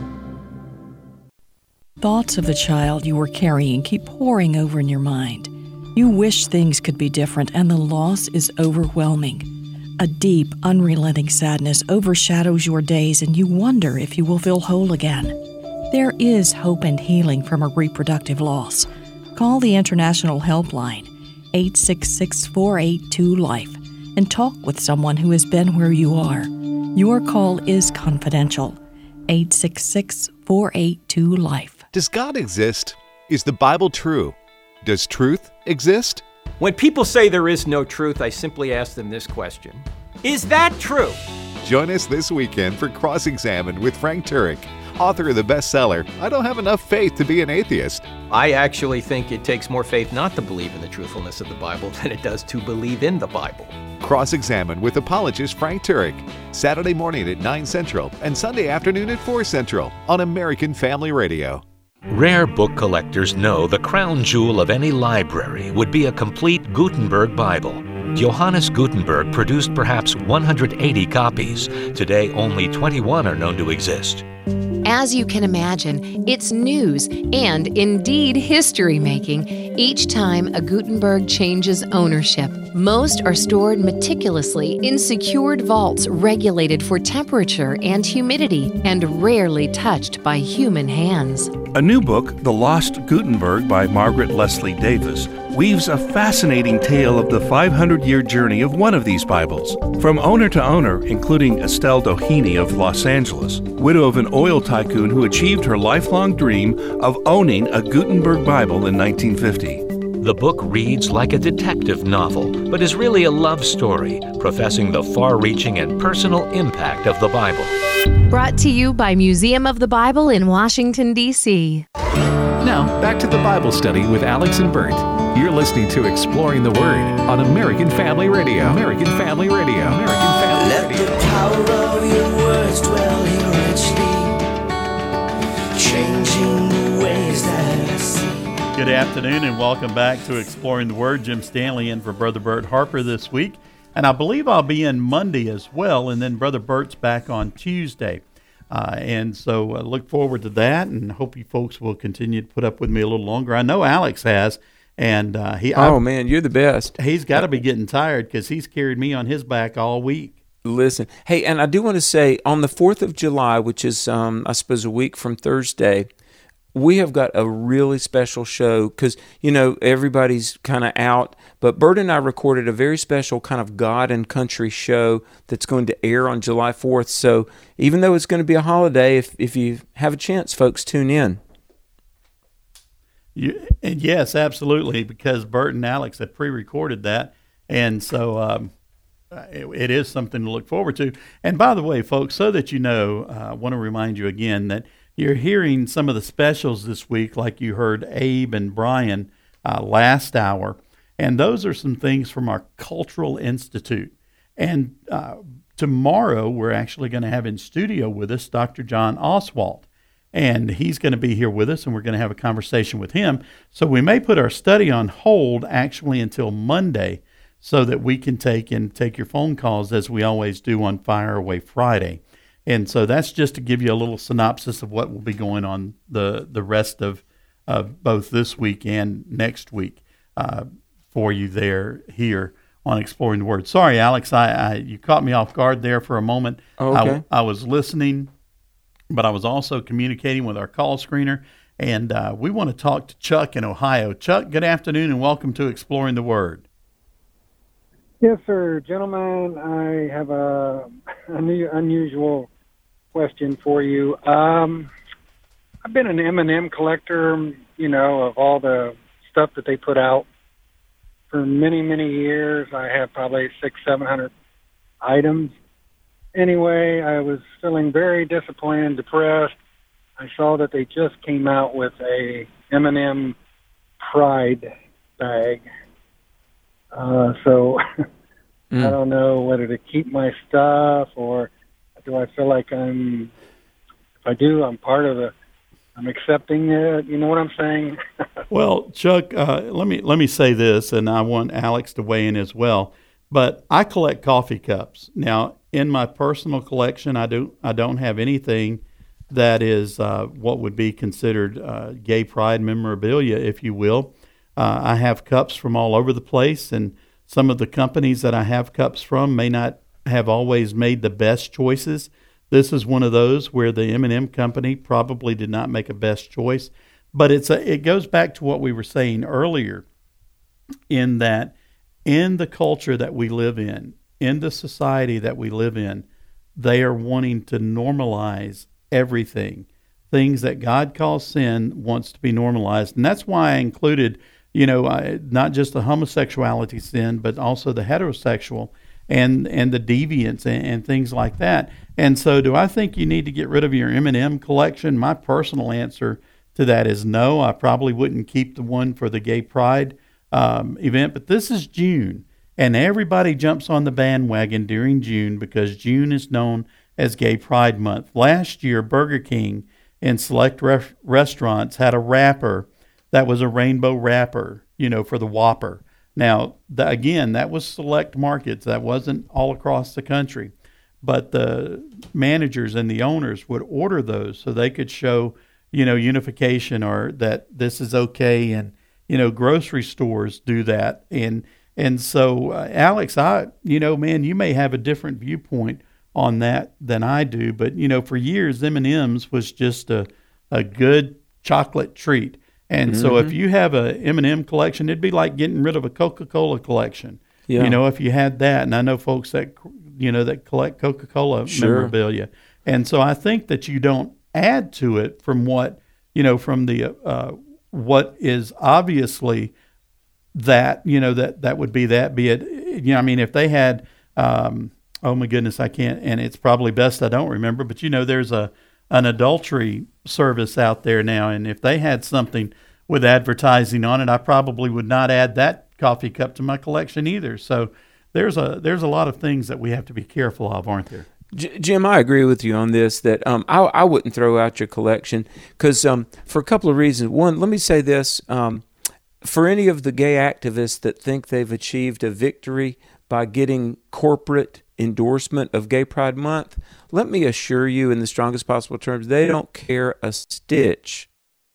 Speaker 11: Thoughts of the child you were carrying keep pouring over in your mind. You wish things could be different, and the loss is overwhelming. A deep, unrelenting sadness overshadows your days, and you wonder if you will feel whole again. There is hope and healing from a reproductive loss. Call the International Helpline, eight six six, four eight two, LIFE, and talk with someone who has been where you are. Your call is confidential, eight six six, four eight two, LIFE.
Speaker 1: Does God exist? Is the Bible true? Does truth exist?
Speaker 12: When people say there is no truth, I simply ask them this question. Is that true?
Speaker 1: Join us this weekend for Cross-Examined with Frank Turek, author of the bestseller, I Don't Have Enough Faith to Be an Atheist.
Speaker 12: I actually think it takes more faith not to believe in the truthfulness of the Bible than it does to believe in the Bible.
Speaker 1: Cross-Examined with apologist Frank Turek, Saturday morning at nine Central and Sunday afternoon at four Central on American Family Radio.
Speaker 13: Rare book collectors know the crown jewel of any library would be a complete Gutenberg Bible. Johannes Gutenberg produced perhaps one hundred eighty copies. Today, only twenty-one are known to exist.
Speaker 14: As you can imagine, it's news and indeed history-making each time a Gutenberg changes ownership. Most are stored meticulously in secured vaults regulated for temperature and humidity and rarely touched by human hands.
Speaker 15: A new book, The Lost Gutenberg by Margaret Leslie Davis, weaves a fascinating tale of the five hundred year journey of one of these Bibles. From owner to owner, including Estelle Doheny of Los Angeles, widow of an oil tycoon who achieved her lifelong dream of owning a Gutenberg Bible in nineteen fifty.
Speaker 13: The book reads like a detective novel, but is really a love story, professing the far-reaching and personal impact of the Bible.
Speaker 14: Brought to you by Museum of the Bible in Washington, D C
Speaker 1: Now, back to the Bible study with Alex and Bert. You're listening to Exploring the Word on American Family Radio. American Family Radio. American Family
Speaker 16: Let
Speaker 1: Radio.
Speaker 16: the power of your words dwell here richly, changing the ways that I see.
Speaker 3: Good afternoon and welcome back to Exploring the Word. Jim Stanley in for Brother Bert Harper this week. And I believe I'll be in Monday as well, and then Brother Bert's back on Tuesday. Uh, and so I look forward to that, and hope you folks will continue to put up with me a little longer. I know Alex has, and uh, he.
Speaker 2: Oh,
Speaker 3: I've,
Speaker 2: man, you're the best.
Speaker 3: He's got to be getting tired because he's carried me on his back all week.
Speaker 2: Listen, hey, and I do want to say, on the fourth of July, which is, um, I suppose, a week from Thursday, we have got a really special show because, you know, everybody's kind of out. But Bert and I recorded a very special kind of God and country show that's going to air on July fourth. So even though it's going to be a holiday, if, if you have a chance, folks, tune in.
Speaker 3: You, and yes, absolutely, because Bert and Alex had pre-recorded that. And so um, it, it is something to look forward to. And by the way, folks, so that you know, uh, I want to remind you again that you're hearing some of the specials this week, like you heard Abe and Brian uh, last hour. And those are some things from our Cultural Institute. And uh, tomorrow, we're actually going to have in studio with us Doctor John Oswalt. And he's going to be here with us, and we're going to have a conversation with him. So we may put our study on hold actually until Monday so that we can take and take your phone calls as we always do on Fire Away Friday. And so that's just to give you a little synopsis of what will be going on the, the rest of, of both this week and next week uh, for you there here on Exploring the Word. Sorry, Alex, I, I you caught me off guard there for a moment.
Speaker 2: Oh, okay.
Speaker 3: I, I was listening, but I was also communicating with our call screener, and uh, we want to talk to Chuck in Ohio. Chuck, good afternoon, and welcome to Exploring the Word.
Speaker 17: Yes, sir. Gentlemen, I have a, a new, unusual question for you. Um, I've been an M and M collector, you know, of all the stuff that they put out for many, many years. I have probably six, seven hundred items. Anyway, I was feeling very disappointed and depressed. I saw that they just came out with a M and M Pride bag. Uh, so mm. I don't know whether to keep my stuff or do I feel like I'm, if I do, I'm part of the I'm accepting it. You know what I'm saying?
Speaker 3: Well, Chuck, uh, let me let me say this, and I want Alex to weigh in as well. But I collect coffee cups. Now, in my personal collection, I do I don't have anything that is uh, what would be considered uh, gay pride memorabilia, if you will. Uh, I have cups from all over the place, and some of the companies that I have cups from may not have always made the best choices. This is one of those where the M and M company probably did not make a best choice. But it's a, it goes back to what we were saying earlier, in that in the culture that we live in, in the society that we live in, they are wanting to normalize everything. Things that God calls sin wants to be normalized. And that's why I included, you know, I, not just the homosexuality sin, but also the heterosexual and and the deviance and, and things like that. And so do I think you need to get rid of your M and M collection? My personal answer to that is no. I probably wouldn't keep the one for the Gay Pride um, event, but this is June, and everybody jumps on the bandwagon during June because June is known as Gay Pride Month. Last year, Burger King and select ref- restaurants had a wrapper that was a rainbow wrapper, you know, for the Whopper. Now, the, again, that was select markets. That wasn't all across the country. But the managers and the owners would order those so they could show, you know, unification, or that this is okay. And, you know, grocery stores do that. And and so, uh, Alex, I, you know, man, you may have a different viewpoint on that than I do. But, you know, for years, M and M's was just a, a good chocolate treat. And mm-hmm. so if you have a M and M collection, it'd be like getting rid of a Coca-Cola collection. Yeah. You know, if you had that. And I know folks that, you know, that collect Coca-Cola sure. memorabilia. And so I think that you don't add to it from what, you know, from the, uh, what is obviously that, you know, that, that would be that, be it, you know, I mean, if they had, um, oh my goodness, I can't, and it's probably best I don't remember, but you know, there's a, an adultery service out there now. And if they had something with advertising on it, I probably would not add that coffee cup to my collection either. So there's a there's a lot of things that we have to be careful of, aren't there?
Speaker 2: J- Jim, I agree with you on this, that um, I, I wouldn't throw out your collection because um, for a couple of reasons. One, let me say this. Um, for any of the gay activists that think they've achieved a victory by getting corporate endorsement of Gay Pride Month, let me assure you in the strongest possible terms, they don't care a stitch.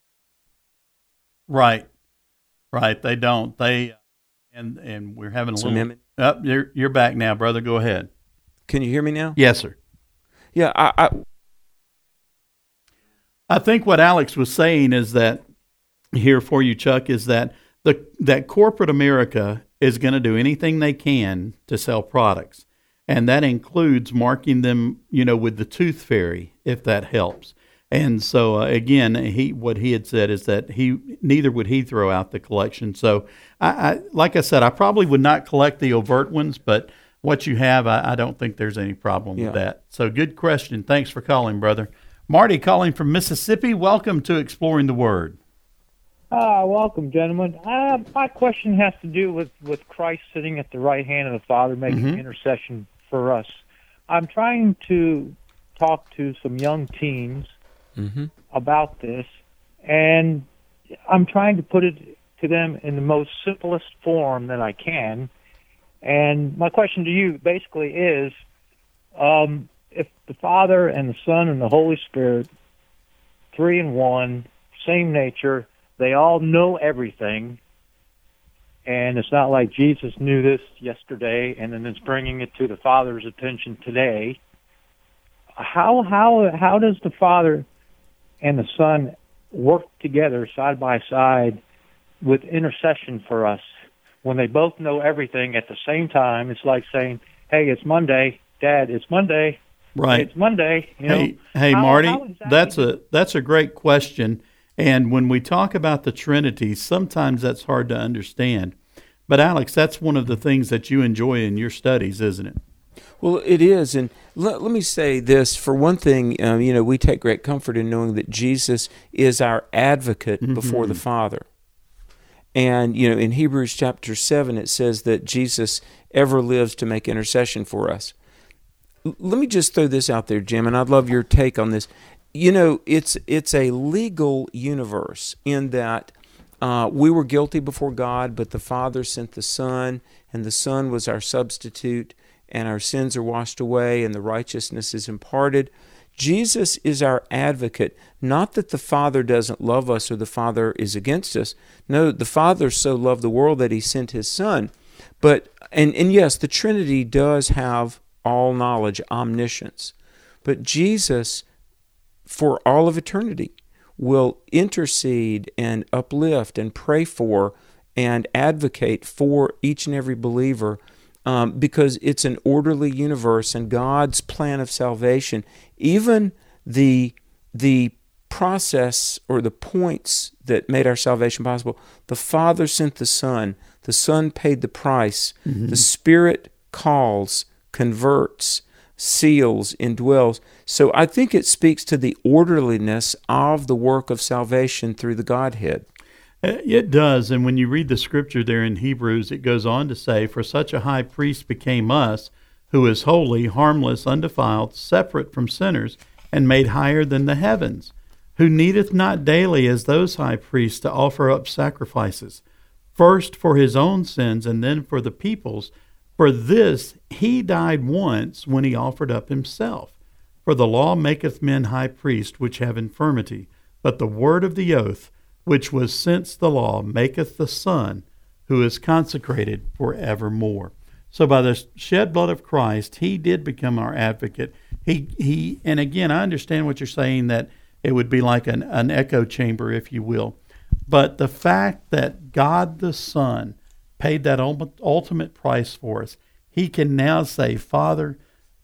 Speaker 3: Right. Right. They don't. They, and and we're having a
Speaker 2: So,
Speaker 3: little,
Speaker 2: Mim-
Speaker 3: up, you're, you're back now, brother. Go ahead.
Speaker 2: Can you hear me now?
Speaker 3: Yes, sir.
Speaker 2: Yeah, I, I
Speaker 3: I think what Alex was saying is that, here for you, Chuck, is that the that corporate America is going to do anything they can to sell products. And that includes marking them, you know, with the tooth fairy, if that helps. And so, uh, again, he what he had said is that he neither would he throw out the collection. So, I, I like I said, I probably would not collect the overt ones, but what you have, I, I don't think there's any problem
Speaker 2: Yeah.
Speaker 3: with that. So, good question. Thanks for calling, brother. Marty calling from Mississippi. Welcome to Exploring the Word.
Speaker 18: Ah, welcome, gentlemen. Uh, my question has to do with, with Christ sitting at the right hand of the Father, making
Speaker 3: Mhm.
Speaker 18: intercession for us. I'm trying to talk to some young teens
Speaker 2: mm-hmm.
Speaker 18: about this, and I'm trying to put it to them in the most simplest form that I can. And my question to you basically is, um, if the Father and the Son and the Holy Spirit, three in one, same nature, they all know everything, and it's not like Jesus knew this yesterday and then it's bringing it to the Father's attention today. How how how does the Father and the Son work together side by side with intercession for us when they both know everything at the same time? It's like saying, "Hey, it's Monday, Dad. It's Monday.
Speaker 3: Right.
Speaker 18: It's Monday." You know,
Speaker 3: hey, hey,
Speaker 18: how,
Speaker 3: Marty,
Speaker 18: how exactly
Speaker 3: that's a that's a great question. And when we talk about the Trinity, sometimes that's hard to understand. But Alex, that's one of the things that you enjoy in your studies, isn't it?
Speaker 2: Well, it is. And let, let me say this. For one thing, um, you know, we take great comfort in knowing that Jesus is our advocate
Speaker 3: Mhm.
Speaker 2: before the Father. And, you know, in Hebrews chapter seven, it says that Jesus ever lives to make intercession for us. L- let me just throw this out there, Jim, and I'd love your take on this. you know, it's it's a legal universe in that uh, we were guilty before God, but the Father sent the Son, and the Son was our substitute, and our sins are washed away, and the righteousness is imparted. Jesus is our advocate, not that the Father doesn't love us or the Father is against us. No, the Father so loved the world that he sent his Son. But, and, and yes, the Trinity does have all knowledge, omniscience. But Jesus, for all of eternity, will intercede and uplift and pray for and advocate for each and every believer um, because it's an orderly universe, and God's plan of salvation, even the the process or the points that made our salvation possible, the Father sent the Son, the Son paid the price, mm-hmm. the Spirit calls, converts, seals, indwells. So I think it speaks to the orderliness of the work of salvation through the Godhead.
Speaker 3: It does, and when you read the scripture there in Hebrews, it goes on to say, "For such a high priest became us, who is holy, harmless, undefiled, separate from sinners, and made higher than the heavens, who needeth not daily as those high priests to offer up sacrifices, first for his own sins and then for the people's. For this he died once when he offered up himself. For the law maketh men high priests which have infirmity, but the word of the oath, which was since the law, maketh the Son, who is consecrated for evermore." So by the shed blood of Christ, he did become our advocate. He, he, and again, I understand what you're saying, that it would be like an, an echo chamber, if you will. But the fact that God the Son paid that ultimate price for us, he can now say, "Father,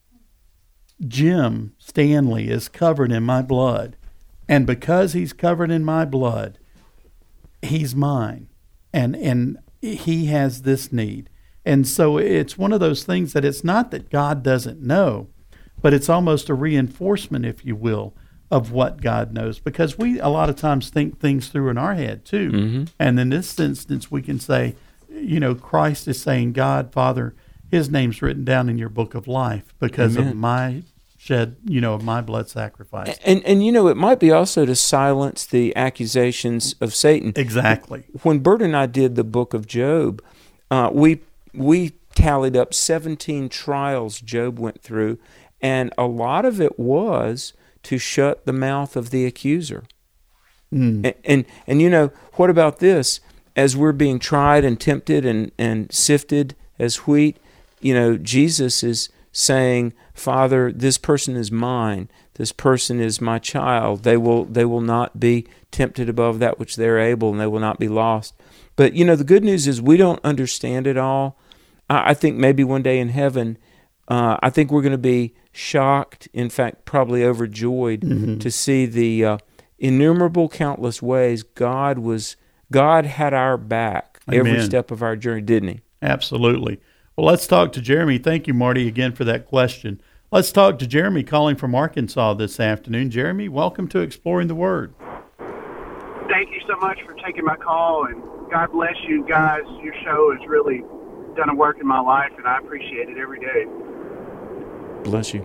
Speaker 3: Jim Stanley is covered in my blood. And because he's covered in my blood, he's mine. And, and he has this need." And so it's one of those things that it's not that God doesn't know, but it's almost a reinforcement, if you will, of what God knows. Because we a lot of times think things through in our head too. Mm-hmm. And in this instance, we can say, you know, Christ is saying, "God, Father, his name's written down in your book of life because Amen. Of my shed, you know, of my blood sacrifice."
Speaker 2: And, and, you know, it might be also to silence the accusations of Satan.
Speaker 3: Exactly.
Speaker 2: When Bert and I did the book of Job, uh, we we tallied up seventeen trials Job went through, and a lot of it was to shut the mouth of the accuser. Mm. And, and, and, you know, what about this? As we're being tried and tempted and, and sifted as wheat, you know, Jesus is saying, "Father, this person is mine. This person is my child. They will they will not be tempted above that which they're able, and they will not be lost." But, you know, the good news is we don't understand it all. I, I think maybe one day in heaven, uh, I think we're going to be shocked, in fact, probably overjoyed mm-hmm. to see the uh, innumerable, countless ways God was God had our back Amen. Every step of our journey, didn't he?
Speaker 3: Absolutely. Well, let's talk to Jeremy. Thank you, Marty, again for that question. Let's talk to Jeremy calling from Arkansas this afternoon. Jeremy, welcome to Exploring the Word.
Speaker 19: Thank you so much for taking my call, and God bless you guys. Your show has really done a work in my life, and I appreciate it every day.
Speaker 2: Bless you.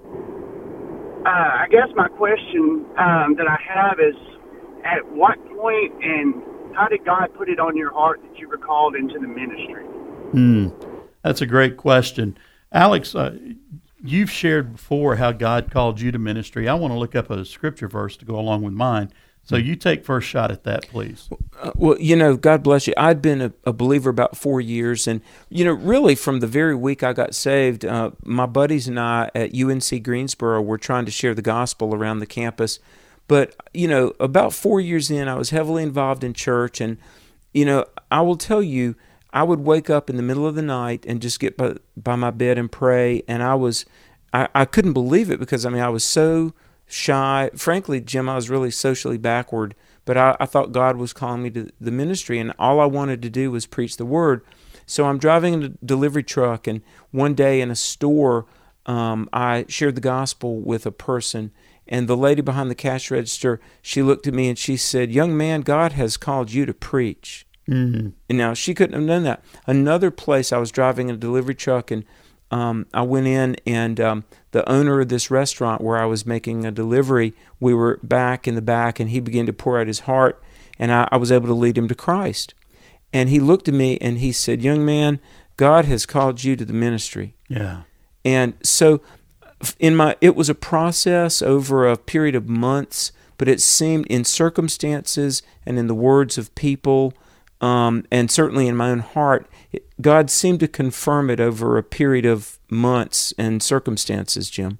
Speaker 19: Uh, I guess my question um, that I have is, at what point and how did God put it on your heart that you were called into the ministry?
Speaker 3: Hmm, that's a great question. Alex, uh, you've shared before how God called you to ministry. I want to look up a scripture verse to go along with mine. So you take first shot at that, please.
Speaker 2: Uh, well, you know, God bless you. I'd been a, a believer about four years. And, you know, really from the very week I got saved, uh, my buddies and I at U N C Greensboro were trying to share the gospel around the campus. But, you know, about four years in, I was heavily involved in church. And, you know, I will tell you, I would wake up in the middle of the night and just get by, by my bed and pray. And I was, I, I couldn't believe it because, I mean, I was so shy. Frankly, Jim, I was really socially backward, but I, I thought God was calling me to the ministry, and all I wanted to do was preach the word. So I'm driving in a delivery truck, and one day in a store, um, I shared the gospel with a person, and the lady behind the cash register, she looked at me and she said, "Young man, God has called you to preach." Mm-hmm. And now she couldn't have done that. Another place, I was driving in a delivery truck, and um, I went in and um, the owner of this restaurant where I was making a delivery, we were back in the back, and he began to pour out his heart, and I, I was able to lead him to Christ. And he looked at me and he said, "Young man, God has called you to the ministry."
Speaker 3: Yeah.
Speaker 2: And so in my, it was a process over a period of months, but it seemed in circumstances and in the words of people, um, and certainly in my own heart, it, God seemed to confirm it over a period of months and circumstances, Jim.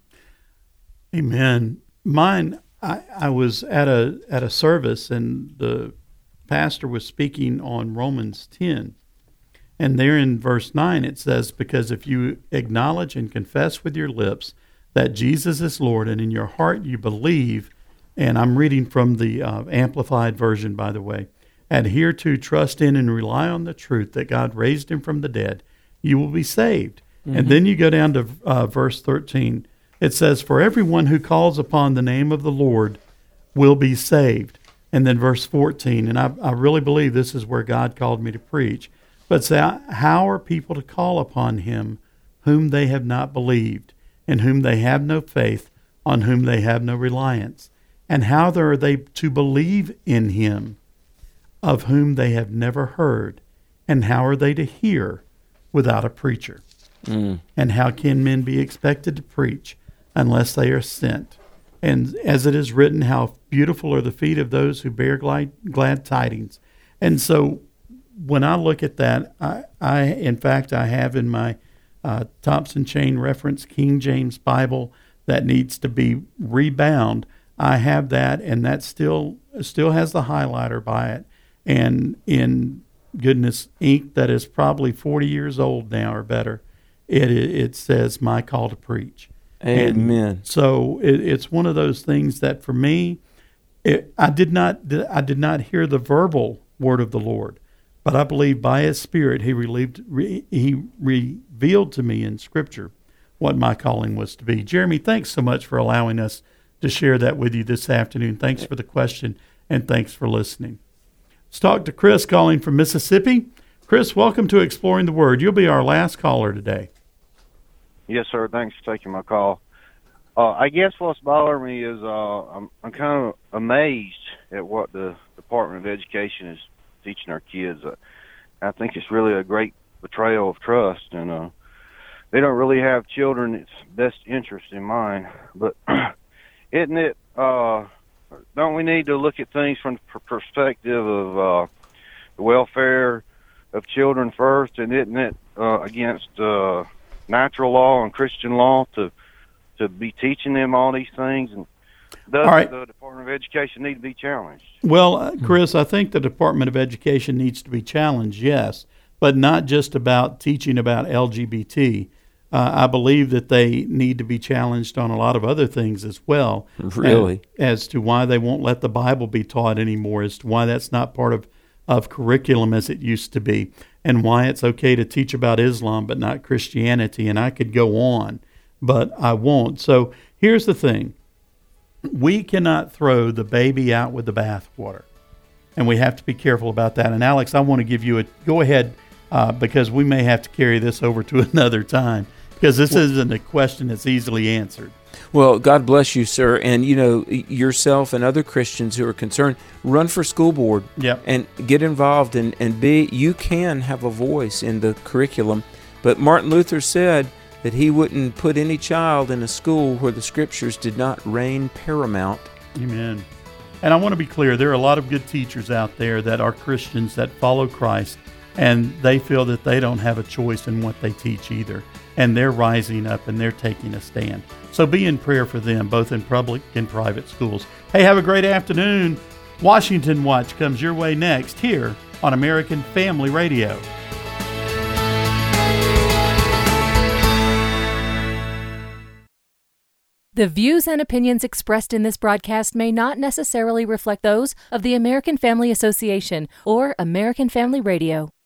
Speaker 3: Amen. Mine, I, I was at a at a service, and the pastor was speaking on Romans ten. And there in verse nine it says, "Because if you acknowledge and confess with your lips that Jesus is Lord, and in your heart you believe," and I'm reading from the uh, Amplified Version, by the way, "adhere to, trust in, and rely on the truth that God raised him from the dead, you will be saved." Mm-hmm. And then you go down to uh, verse thirteen. It says, "For everyone who calls upon the name of the Lord will be saved." And then verse fourteen, and I, I really believe this is where God called me to preach. But say, "How are people to call upon him whom they have not believed, in whom they have no faith, on whom they have no reliance? And how are they to believe in him of whom they have never heard? And how are they to hear without a preacher? Mm. And how can men be expected to preach unless they are sent? And as it is written, how beautiful are the feet of those who bear glad, glad tidings." And so when I look at that, I, I in fact, I have in my uh, Thompson Chain Reference King James Bible that needs to be rebound. I have that, and that still still has the highlighter by it. And in goodness ink that is probably forty years old now or better, it it says "My Call to Preach."
Speaker 2: Amen.
Speaker 3: And so it, it's one of those things that for me, it, I did not I did not hear the verbal word of the Lord, but I believe by His Spirit He relieved re, He revealed to me in Scripture what my calling was to be. Jeremy, thanks so much for allowing us to share that with you this afternoon. Thanks for the question, and thanks for listening. Let's talk to Chris calling from Mississippi. Chris, welcome to Exploring the Word. You'll be our last caller today.
Speaker 20: Yes, sir. Thanks for taking my call. Uh, I guess what's bothering me is uh, I'm, I'm kind of amazed at what the Department of Education is teaching our kids. Uh, I think it's really a great betrayal of trust, and uh, they don't really have children's best interest in mind. But isn't it, uh, don't we need to look at things from the perspective of uh, the welfare of children first, and isn't it uh, against uh, natural law and Christian law to to be teaching them all these things? And does
Speaker 3: right.
Speaker 20: the Department of Education need to be challenged?
Speaker 3: Well, uh, Chris, I think the Department of Education needs to be challenged, yes, but not just about teaching about L G B T. Uh, I believe that they need to be challenged on a lot of other things as well.
Speaker 2: Really?
Speaker 3: As, as to why they won't let the Bible be taught anymore, as to why that's not part of, of curriculum as it used to be, and why it's okay to teach about Islam but not Christianity. And I could go on, but I won't. So here's the thing. We cannot throw the baby out with the bathwater, and we have to be careful about that. And Alex, I want to give you a go ahead uh, because we may have to carry this over to another time, because this well, isn't a question that's easily answered.
Speaker 2: Well, God bless you, sir. And, you know, yourself and other Christians who are concerned, run for school board
Speaker 3: yep.
Speaker 2: and get involved and, and be, you can have a voice in the curriculum. But Martin Luther said that he wouldn't put any child in a school where the scriptures did not reign paramount.
Speaker 3: Amen. And I want to be clear, there are a lot of good teachers out there that are Christians that follow Christ, and they feel that they don't have a choice in what they teach either. And they're rising up and they're taking a stand. So be in prayer for them, both in public and private schools. Hey, have a great afternoon. Washington Watch comes your way next here on American Family Radio.
Speaker 21: The views and opinions expressed in this broadcast may not necessarily reflect those of the American Family Association or American Family Radio.